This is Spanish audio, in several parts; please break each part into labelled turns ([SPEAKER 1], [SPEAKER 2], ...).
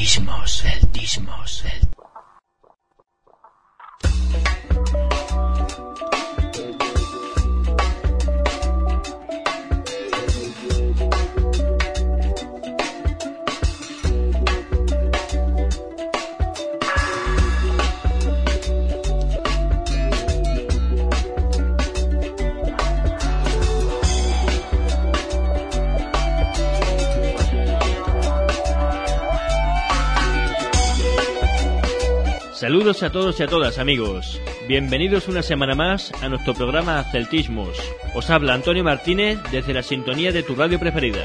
[SPEAKER 1] Celtismos.
[SPEAKER 2] Saludos a todos y a todas, amigos. Bienvenidos una semana más a nuestro programa Celtismos. Os habla Antonio Martínez desde la sintonía de tu radio preferida.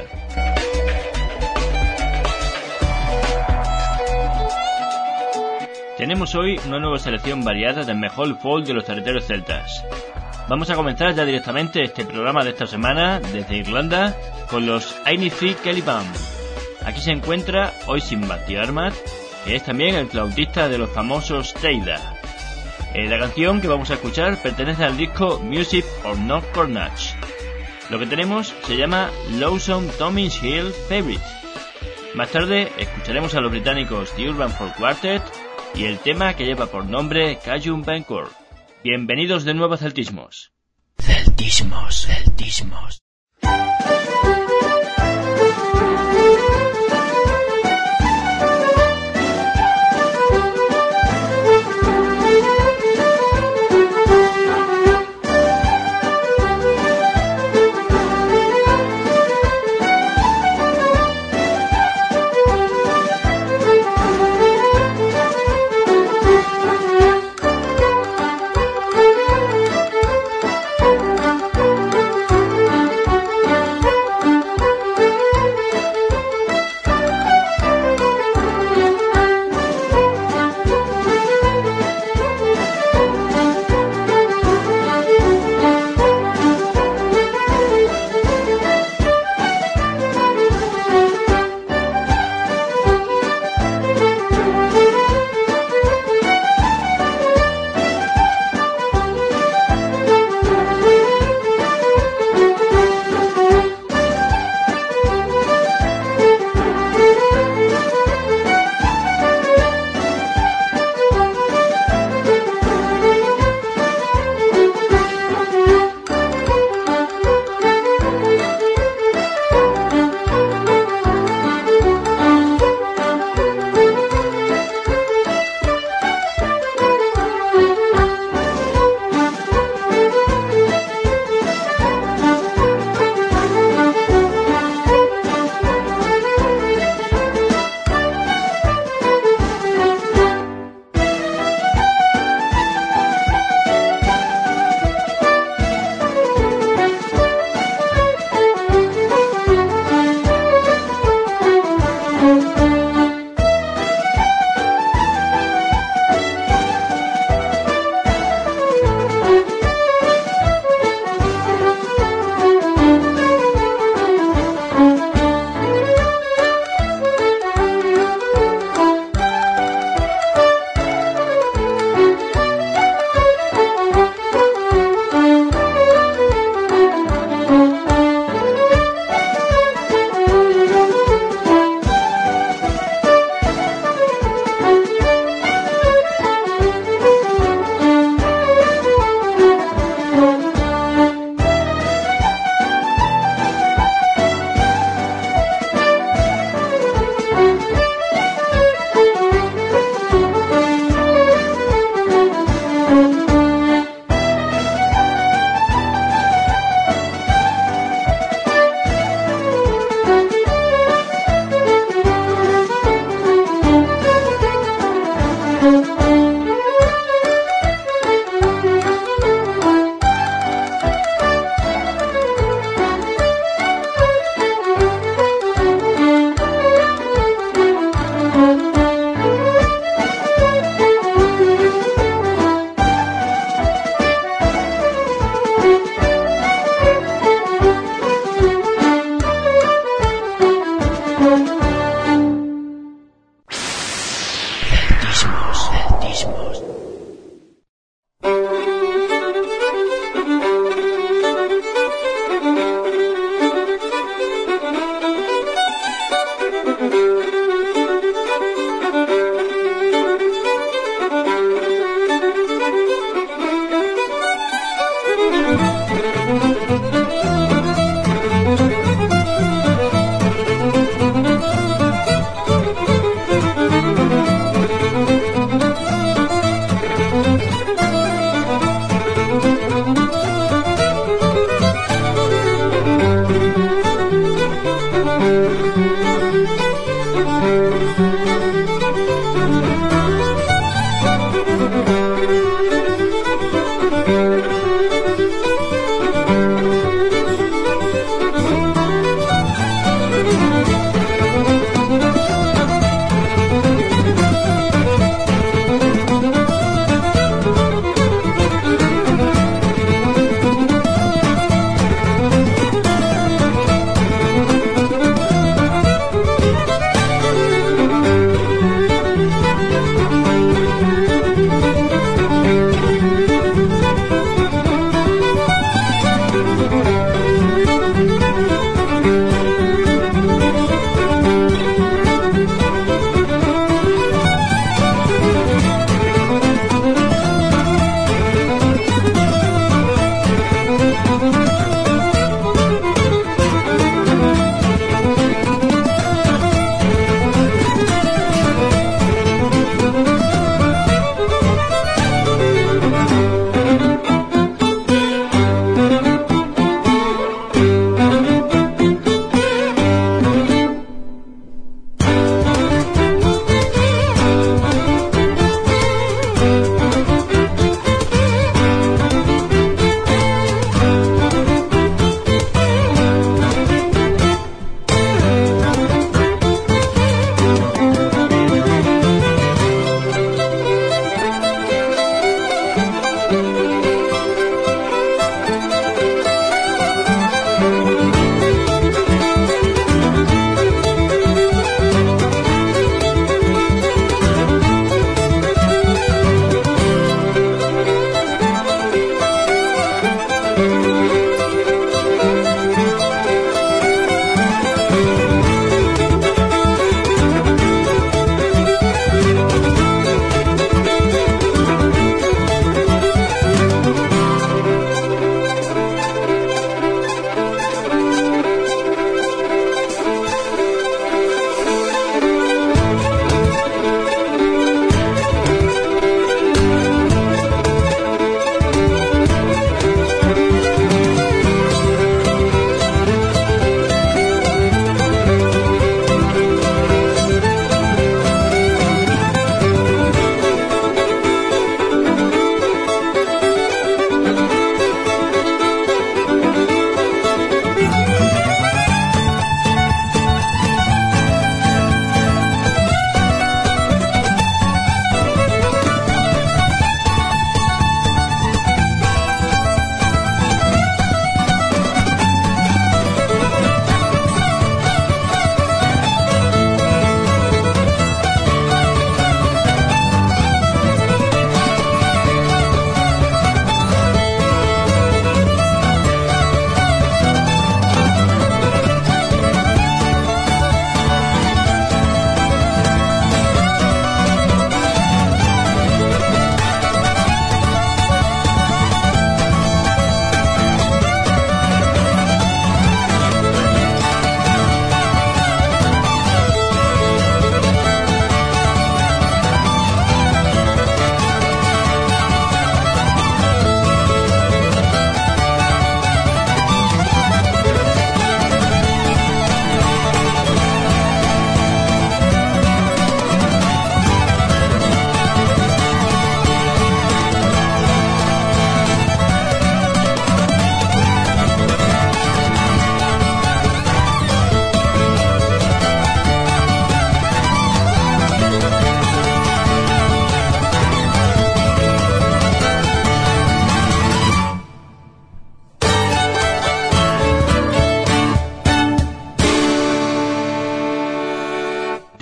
[SPEAKER 2] Tenemos hoy una nueva selección variada del mejor folk de los territorios celtas. Vamos a comenzar ya directamente este programa de esta semana desde Irlanda con los Aithne Free Kelly Band. Aquí se encuentra Oisin McDiarmid, que es también el flautista de los famosos Teida. La canción que vamos a escuchar pertenece al disco Music of North Cornach. Lo que tenemos se llama Lonesome Tommins Hill Favorite. Más tarde escucharemos a los británicos The Urban Folk Quartet y el tema que lleva por nombre Cajun Bancourt. Bienvenidos de nuevo a Celtismos.
[SPEAKER 1] Celtismos.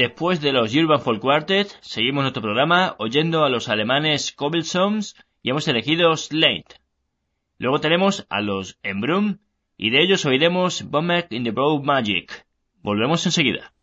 [SPEAKER 2] Después de los Urban Folk Quartet, seguimos nuestro programa oyendo a los alemanes Cobblesons y hemos elegido Slate. Luego tenemos a los Embrun y de ellos oiremos Bummer in the Broad Magic. Volvemos enseguida.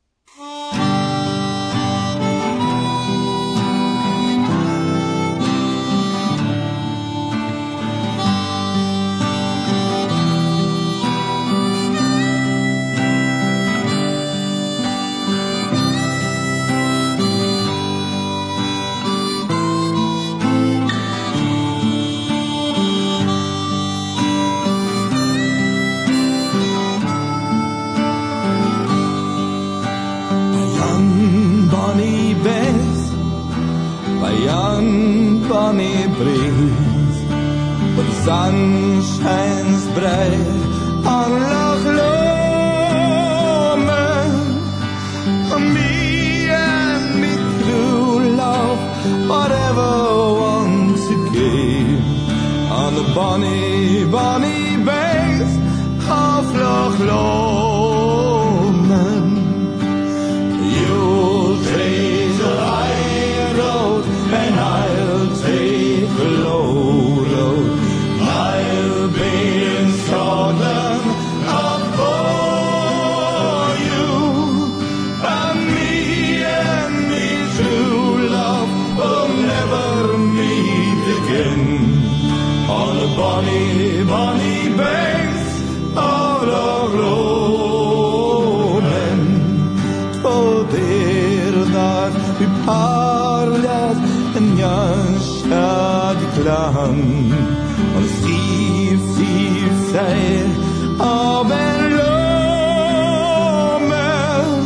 [SPEAKER 3] Bonny breeze, but the sun shines bright on Loch Lomond. Me and me true love, whatever once again, on the bonny, bonny banks of Loch Lomond. You'll take the high road and I'll take the low road. I'll be in Scotland for you. And me true love will never meet again on the bonny, bonny banks of Loch Lomond. Oh, there that we parted in yon shady glen on the steep side of Ben Lomond.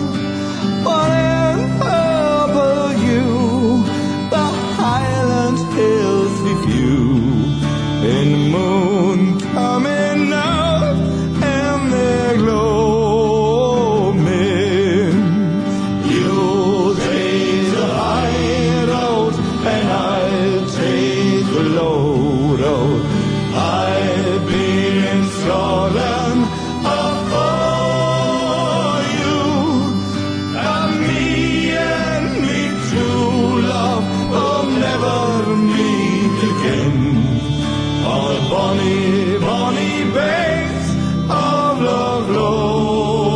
[SPEAKER 3] Whenever you the Highland hills we view, in the moon coming out and their gloaming. You'll take the high road and I'll take the low road. I've been in Scotland for you. And me true love will never meet again on the bonny, bonny banks of Loch Lomond.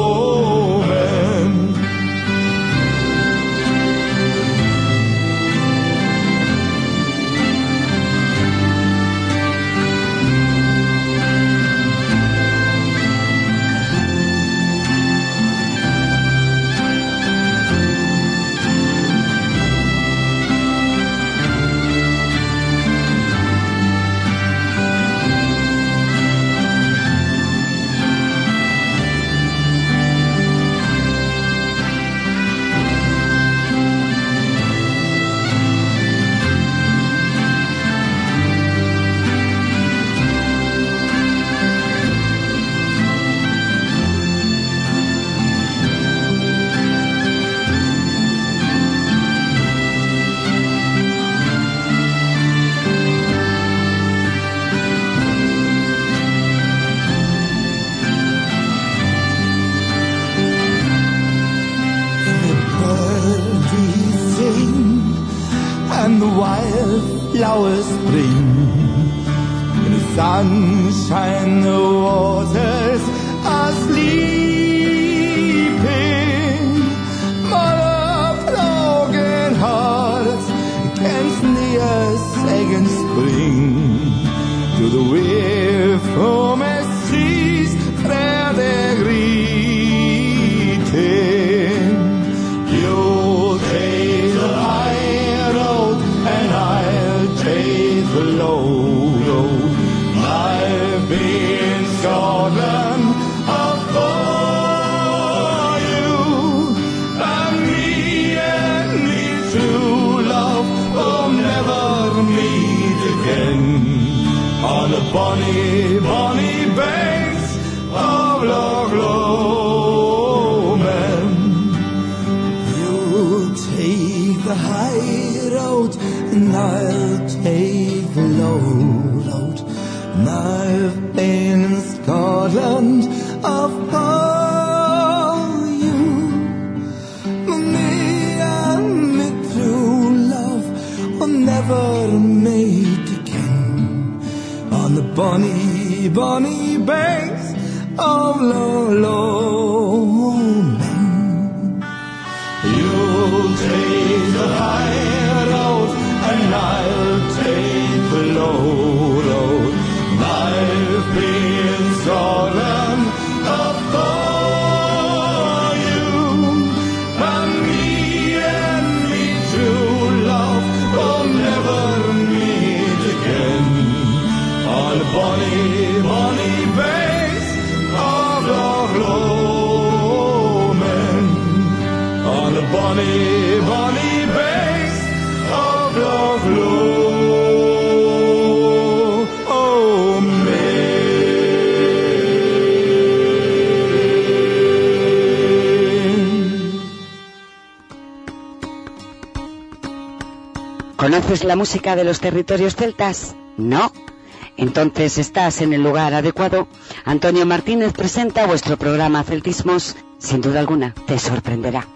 [SPEAKER 3] And the wildflowers spring. In the sunshine the waters are sleeping. But a broken heart against the second spring. To the way from a seas where they're greeting. You'll take the high road and I'll take the low road. I've been in Scotland for you. And me true love will never meet again on the bonny, bonny banks of Loch Lomond. You'll take the high road and I'll take the low road. And I've been in Scotland for you. Me bonny, bonny banks of Lowland. You'll take the high road and I'll take the low road. I've been stolen for you, but me and me true love will never meet again on the bonny, bonny banks of Loch Lomond. On the bonny, bonny banks of Loch Lomond.
[SPEAKER 4] ¿Conoces la música de los territorios celtas? ¿No? Entonces estás en el lugar adecuado. Antonio Martínez presenta vuestro programa Celtismos. Sin duda alguna, te sorprenderá.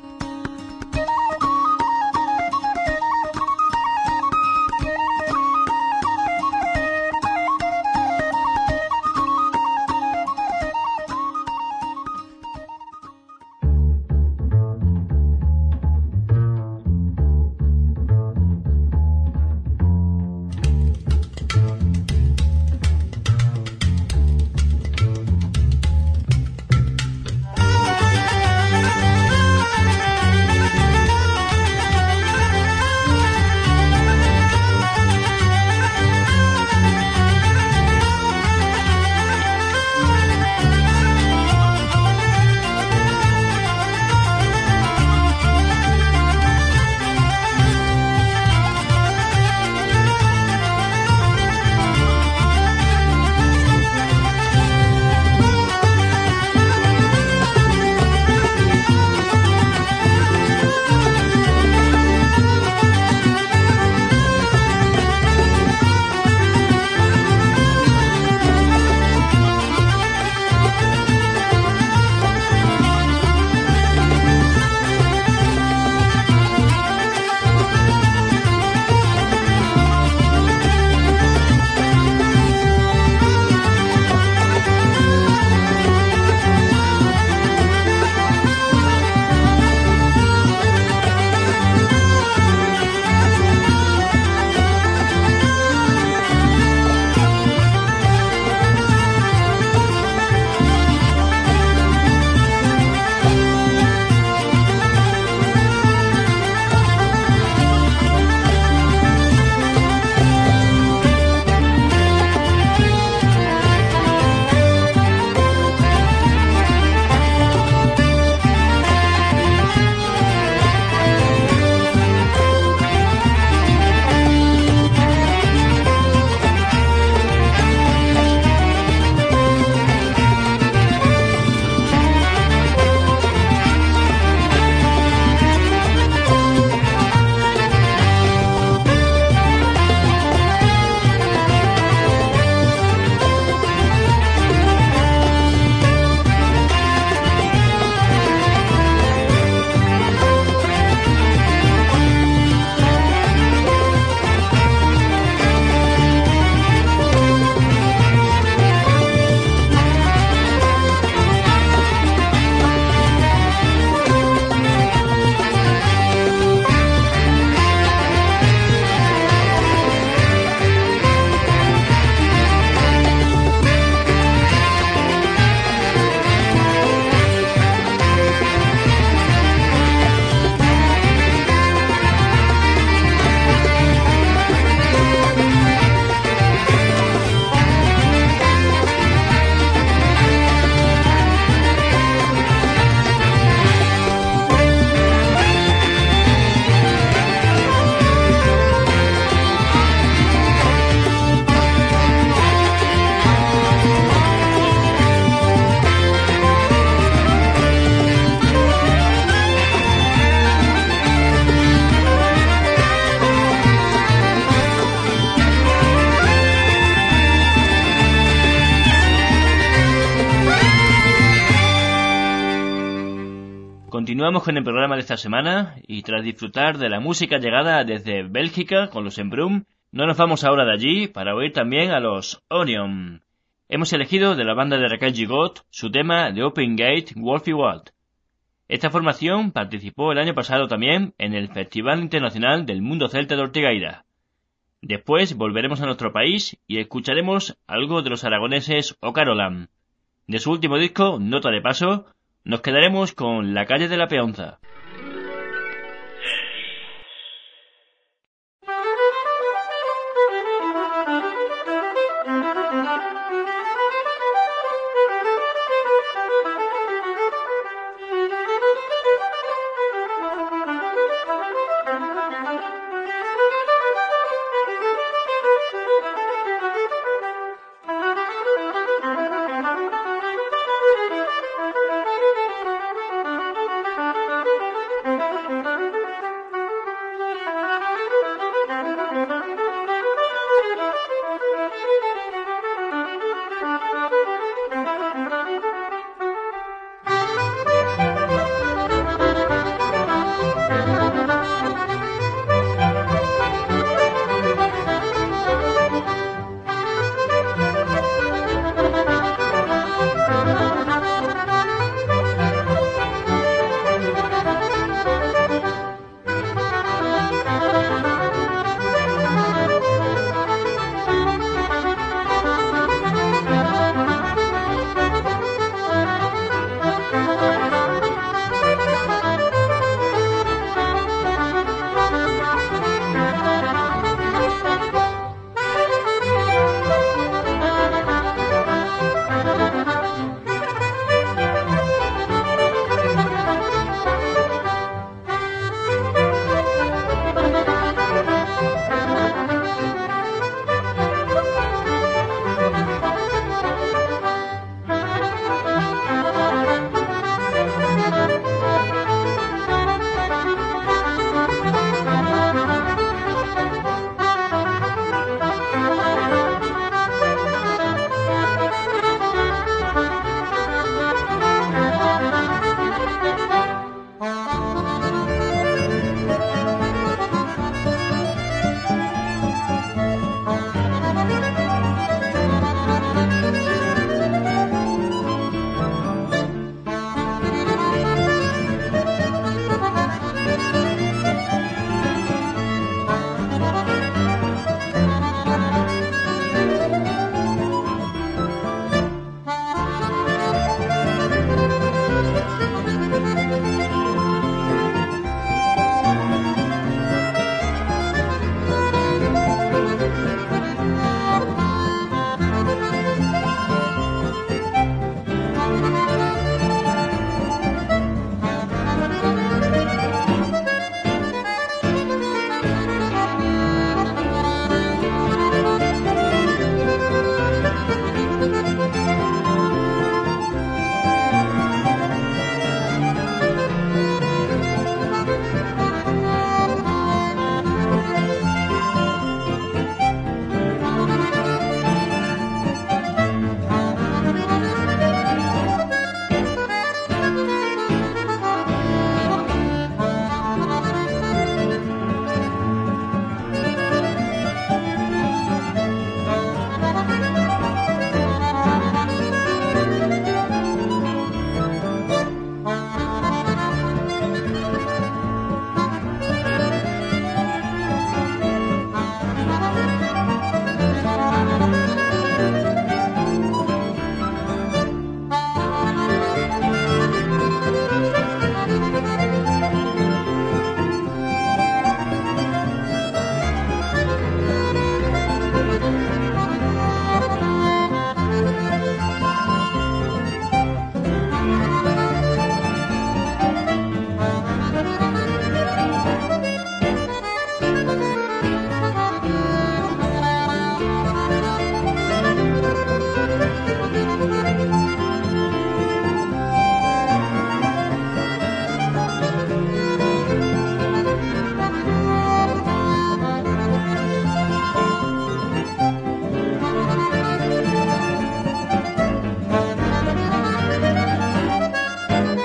[SPEAKER 2] Continuamos con el programa de esta semana y tras disfrutar de la música llegada desde Bélgica con los Embrun, No nos vamos ahora de allí para oír también a los Orion. Hemos elegido de la banda de Raquel Gigot su tema de Open Gate Wolfie Walt. Esta formación participó el año pasado también en el Festival Internacional del Mundo Celta de Ortigueira. Después volveremos a nuestro país y escucharemos algo de los aragoneses Ocarolam. De su último disco, Nota de Paso, nos quedaremos con La Calle de la Peonza.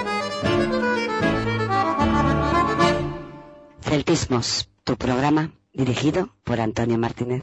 [SPEAKER 4] Celtismos, tu programa dirigido por Antonio Martínez.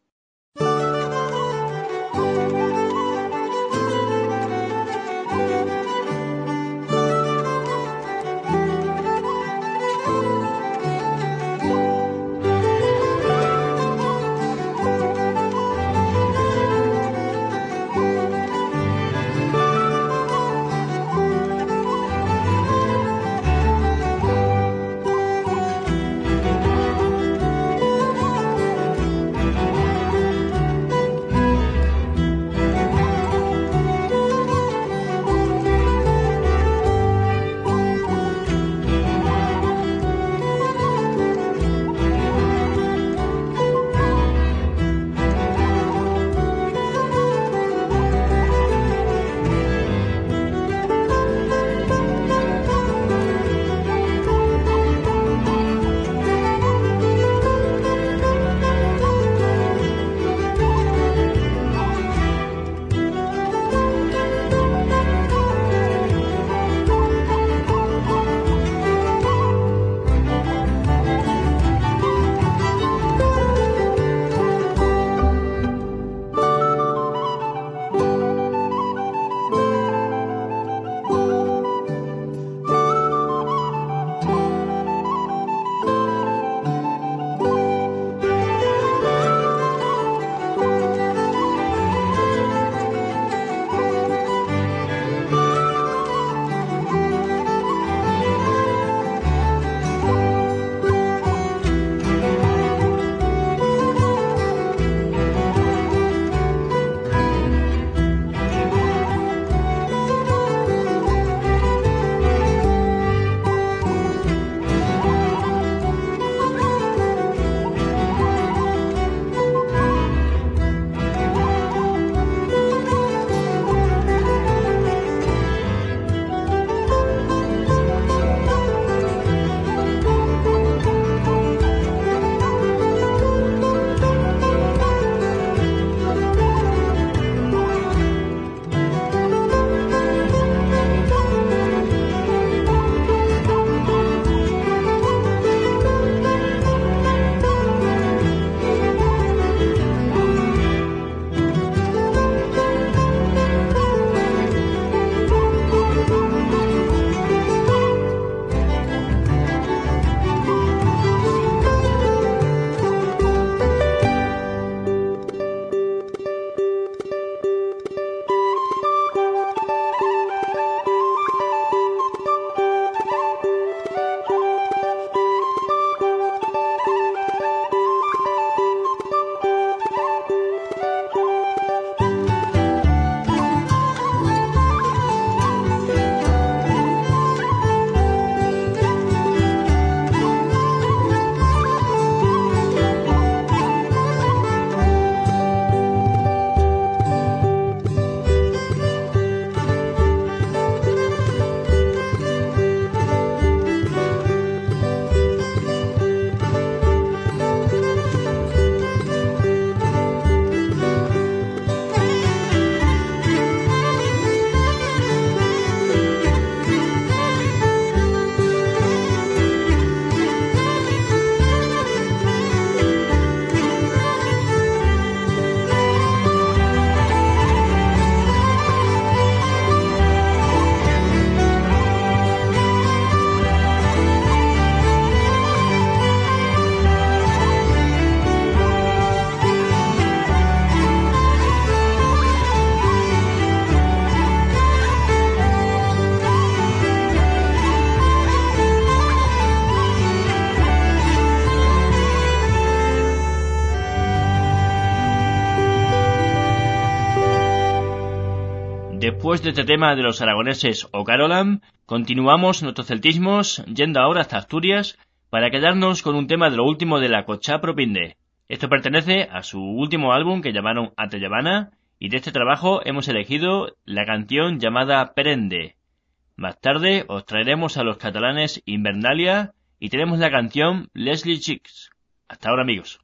[SPEAKER 2] Después de este tema de los aragoneses o Carolan, continuamos nuestros celtismos yendo ahora hasta Asturias para quedarnos con un tema de lo último de la Cochá Propinde. Esto pertenece a su último álbum que llamaron Atellabana, y de este trabajo hemos elegido la canción llamada Perende. Más tarde os traeremos a los catalanes Invernalia y tenemos la canción Leslie Chicks. Hasta ahora, amigos.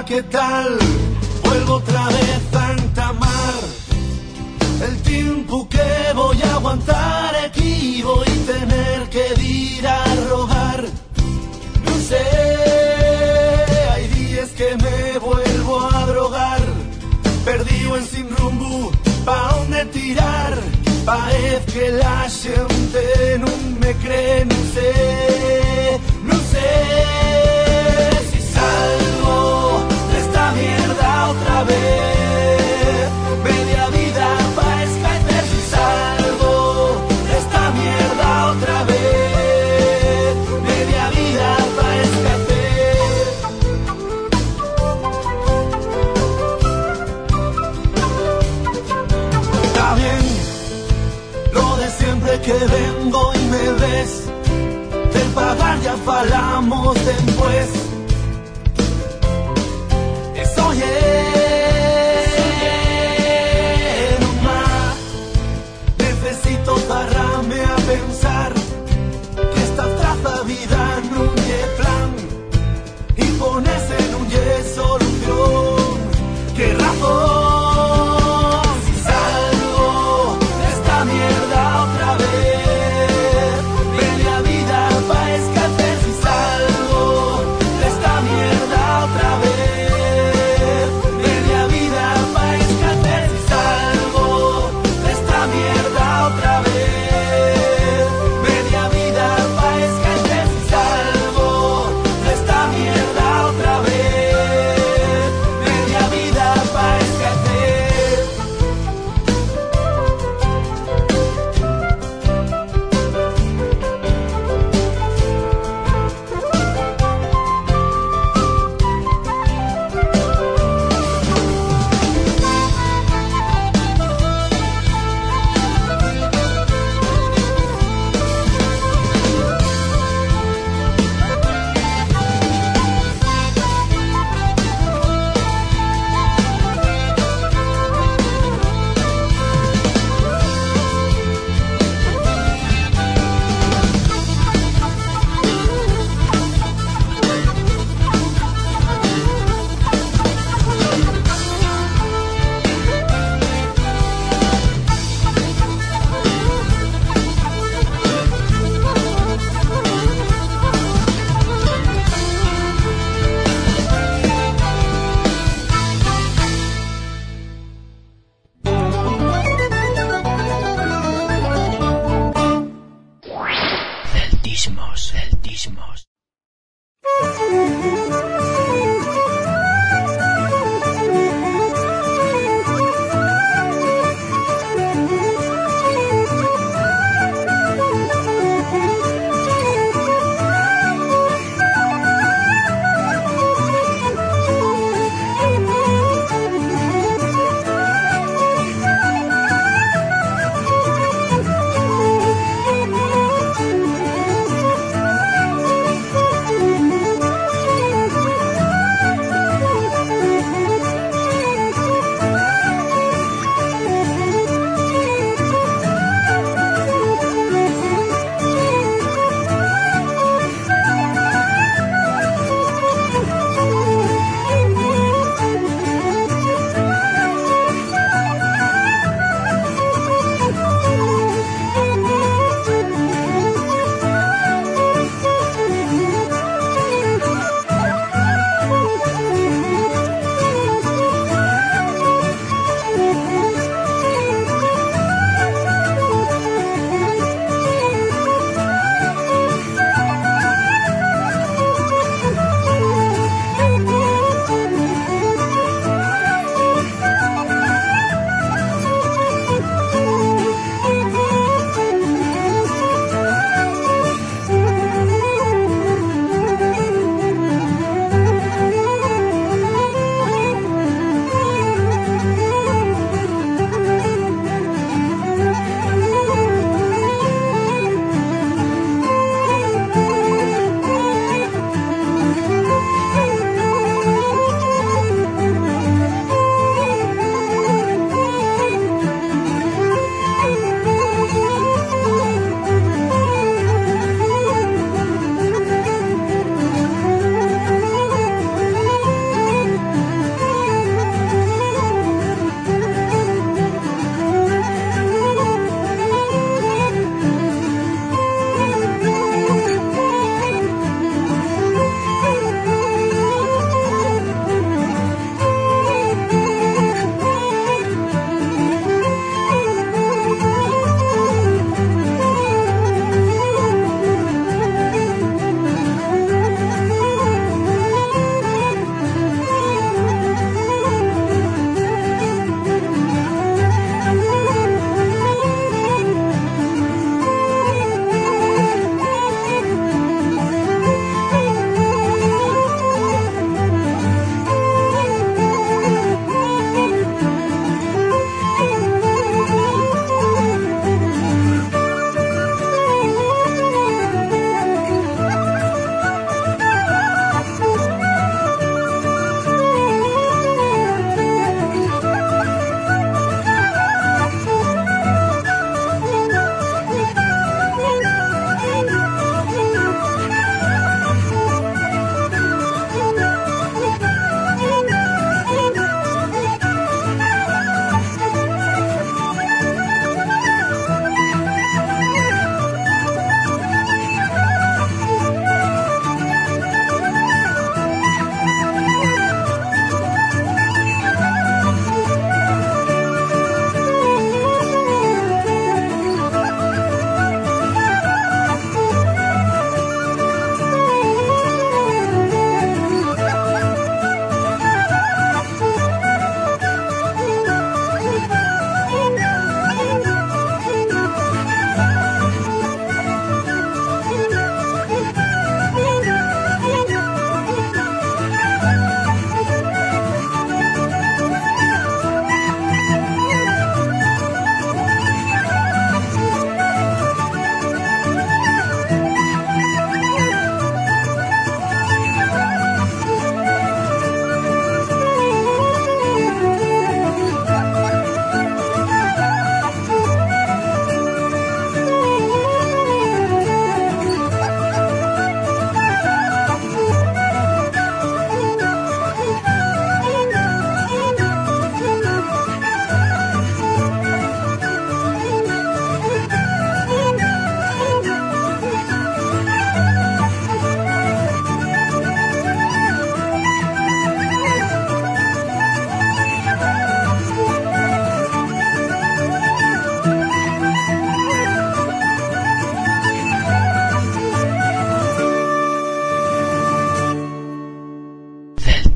[SPEAKER 3] ¿qué tal? Vuelvo otra vez a entamar el tiempo que voy a aguantar aquí, voy a tener que ir a rogar. No sé, hay días que me vuelvo a drogar, perdido en sin rumbo, pa' dónde tirar. Parece que la gente no me cree, no sé si salgo de esta mierda otra vez. Media vida pa' escaper, si salgo de esta mierda otra vez. Media vida pa' escaper. Está bien lo de siempre que vengo y me ves. Del pagar ya falamos después. Eso no más. Necesito pararme a pensar que esta traza vida no es plan y ponerse en un solución. ¿Qué razón? Si salgo de esta mierda otra vez, media vida pa' escaper. Si salgo de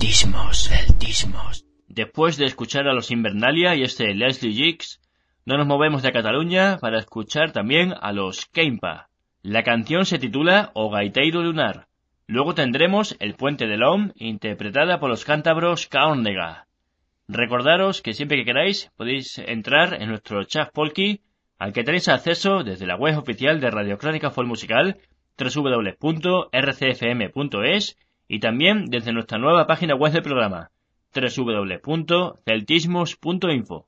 [SPEAKER 1] Celtismos.
[SPEAKER 2] Después de escuchar a los Invernalia y Leslie Giggs, no nos movemos de Cataluña para escuchar también a los Kempa. La canción se titula O Gaiteiro Lunar. Luego tendremos El Puente del Hom, interpretada por los cántabros Caórdega. Recordaros que siempre que queráis podéis entrar en nuestro chat Polki, al que tenéis acceso desde la web oficial de Radio Crónica Folk Musical, www.rcfm.es, y también desde nuestra nueva página web del programa, www.celtismos.info.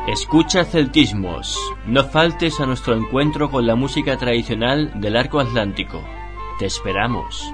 [SPEAKER 2] Escucha Celtismos. No faltes a nuestro encuentro con la música tradicional del Arco Atlántico. Te esperamos.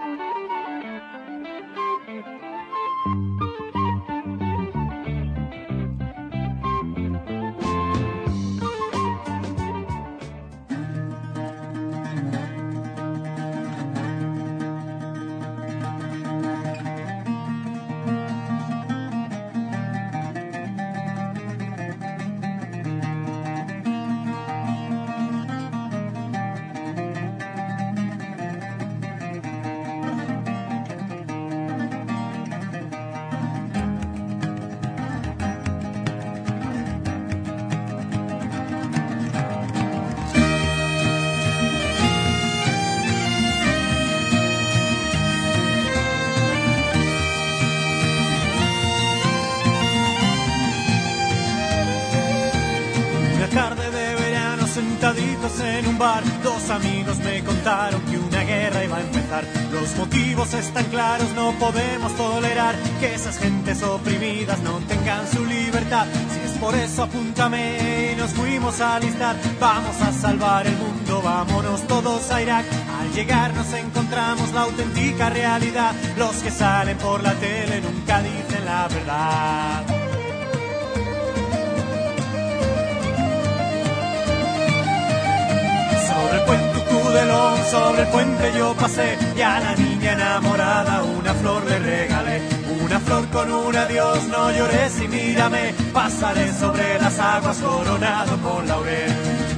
[SPEAKER 3] Sentaditos en un bar, dos amigos me contaron que una guerra iba a empezar. Los motivos están claros, no podemos tolerar que esas gentes oprimidas no tengan su libertad. Si es por eso, apúntame y nos fuimos a alistar. Vamos a salvar el mundo, vámonos todos a Irak. Al llegar nos encontramos la auténtica realidad. Los que salen por la tele nunca dicen la verdad. Sobre el puente Cudelón, sobre el puente yo pasé, y a la niña enamorada una flor le regalé. Una flor con un adiós, no llores y mírame, pasaré sobre las aguas coronado con laurel.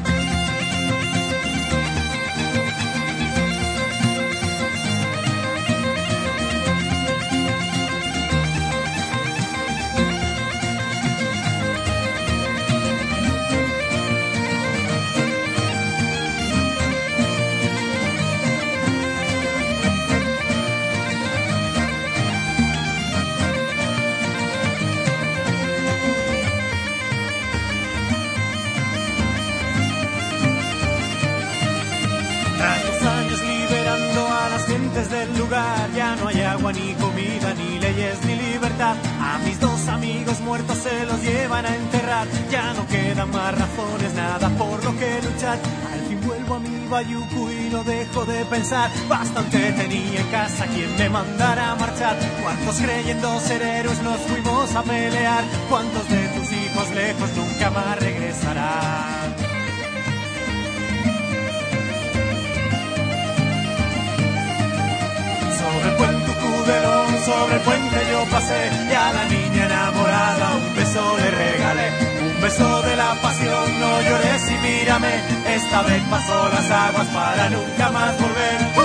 [SPEAKER 3] Del lugar ya no hay agua ni comida ni leyes ni libertad. A mis dos amigos muertos se los llevan a enterrar. Ya no quedan más razones, nada por lo que luchar. Al fin vuelvo a mi bayucu y no dejo de pensar. Bastante tenía en casa, quien me mandara a marchar. ¿Cuántos creyendo ser héroes nos fuimos a pelear? ¿Cuántos de tus hijos lejos nunca más regresarán? Sobre el puente Cudelón, sobre el puente yo pasé, y a la niña enamorada un beso le regalé. Un beso de la pasión, no llores y mírame, esta vez pasó las aguas para nunca más volver.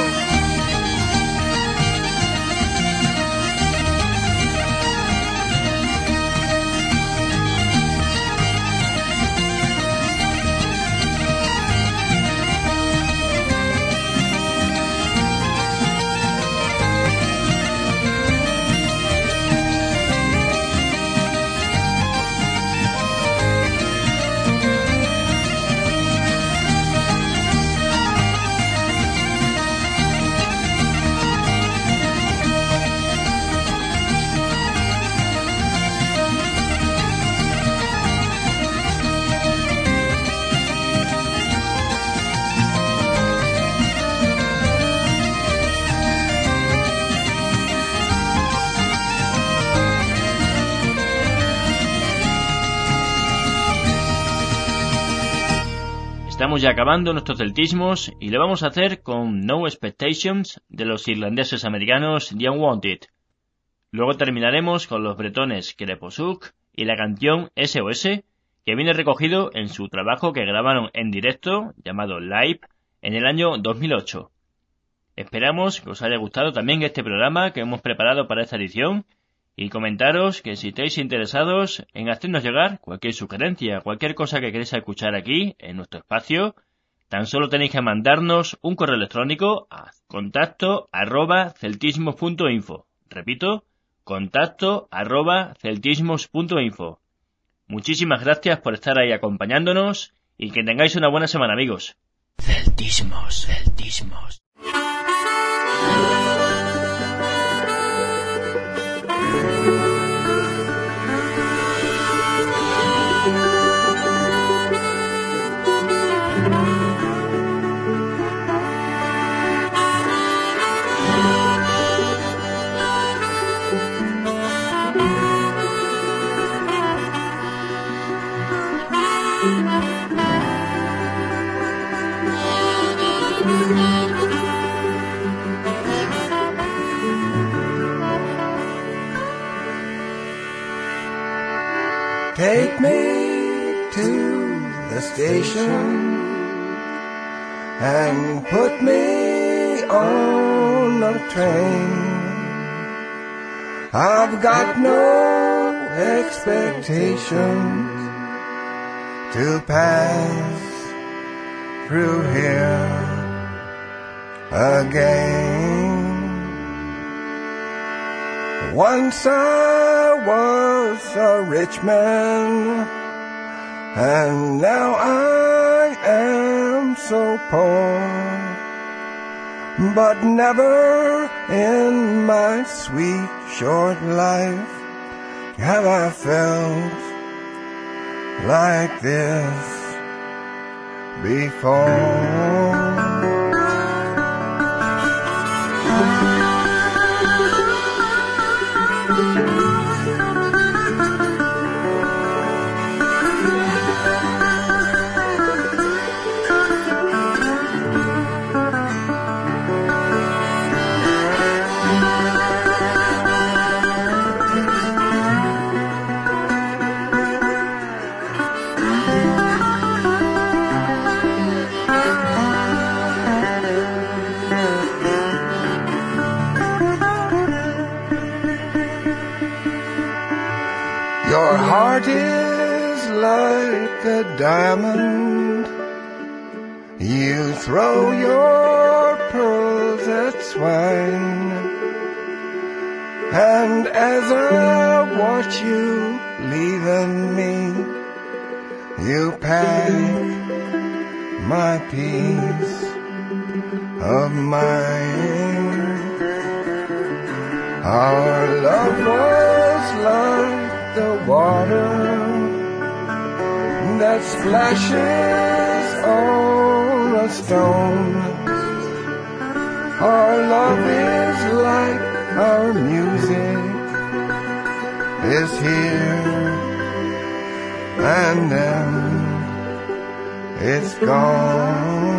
[SPEAKER 2] Estamos ya acabando nuestros celtismos y lo vamos a hacer con No Expectations de los irlandeses americanos The Unwanted. Luego terminaremos con los bretones Kreposuk y la canción SOS, que viene recogido en su trabajo que grabaron en directo llamado Live en el año 2008. Esperamos que os haya gustado también este programa que hemos preparado para esta edición y comentaros que si estáis interesados en hacernos llegar cualquier sugerencia, cualquier cosa que queréis escuchar aquí en nuestro espacio, tan solo tenéis que mandarnos un correo electrónico a contacto@celtismos.info. Repito, contacto@celtismos.info. Muchísimas gracias por estar ahí acompañándonos y que tengáis una buena semana, amigos.
[SPEAKER 1] Celtismos, celtismos.
[SPEAKER 3] Take me to the station and put me on a train. I've got no expectations to pass through here again. Once I was a rich man, and now I am so poor. But never in my sweet short life have I felt like this before. Your heart is like a diamond. You throw your pearls at swine. And as I watch you leaving me, you pack my peace of mind. Our love was like the water that splashes on a stone. Our love is like our music is here and then it's gone.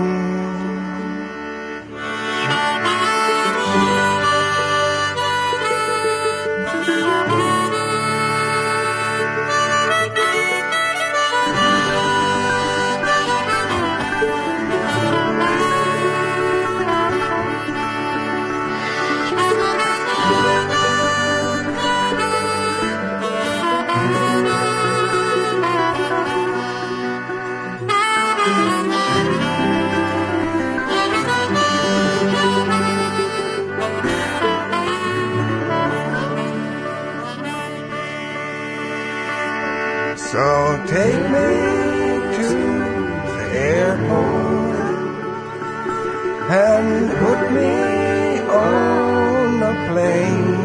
[SPEAKER 3] So take me to the airport and put me on a plane.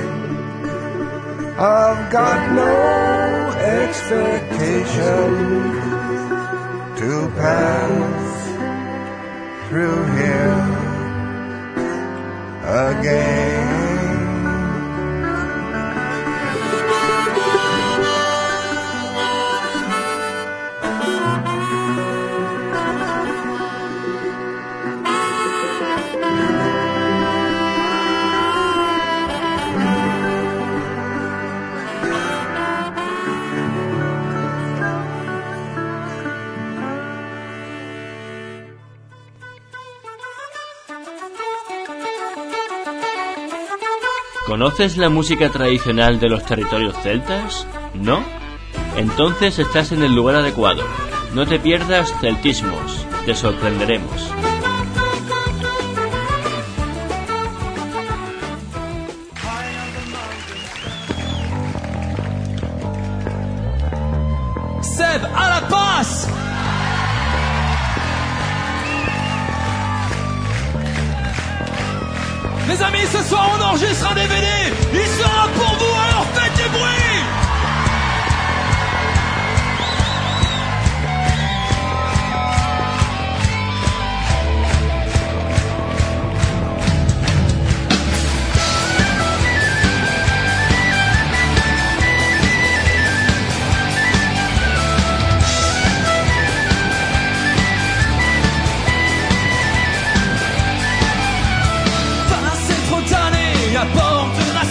[SPEAKER 3] I've got no expectation to pass through here again.
[SPEAKER 2] ¿Conoces la música tradicional de los territorios celtas? ¿No? Entonces estás en el lugar adecuado. No te pierdas Celtismos, te sorprenderemos.
[SPEAKER 5] Seb, à la passe! Les amis, ce soir on enregistre un DVD. Il sera pour vous, alors faites du bruit.
[SPEAKER 3] À bord de la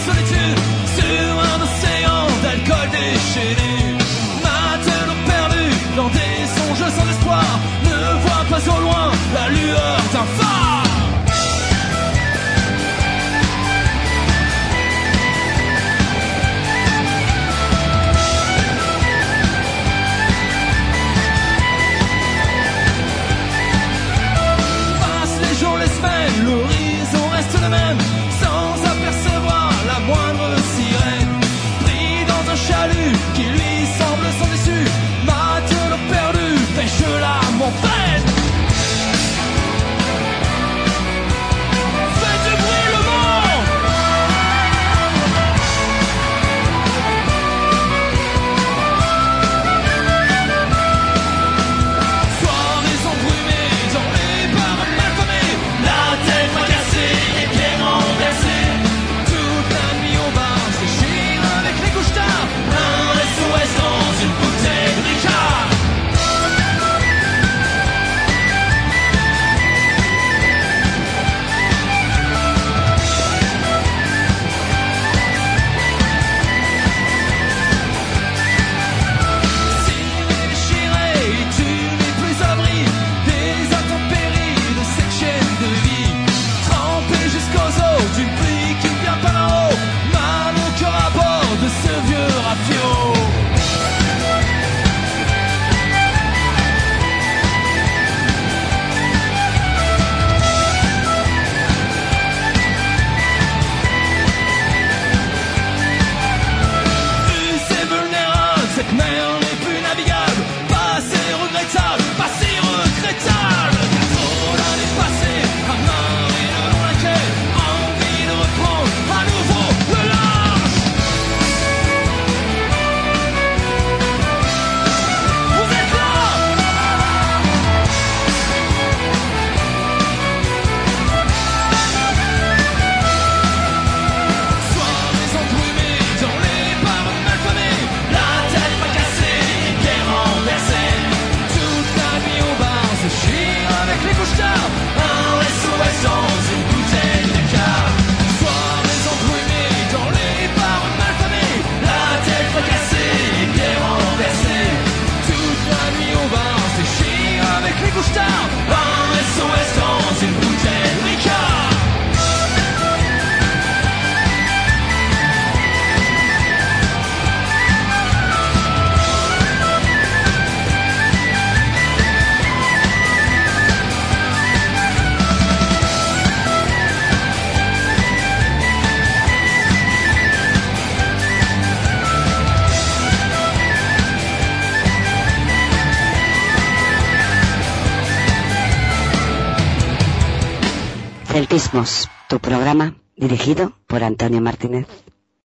[SPEAKER 4] Celtismos, tu programa dirigido por Antonio Martínez.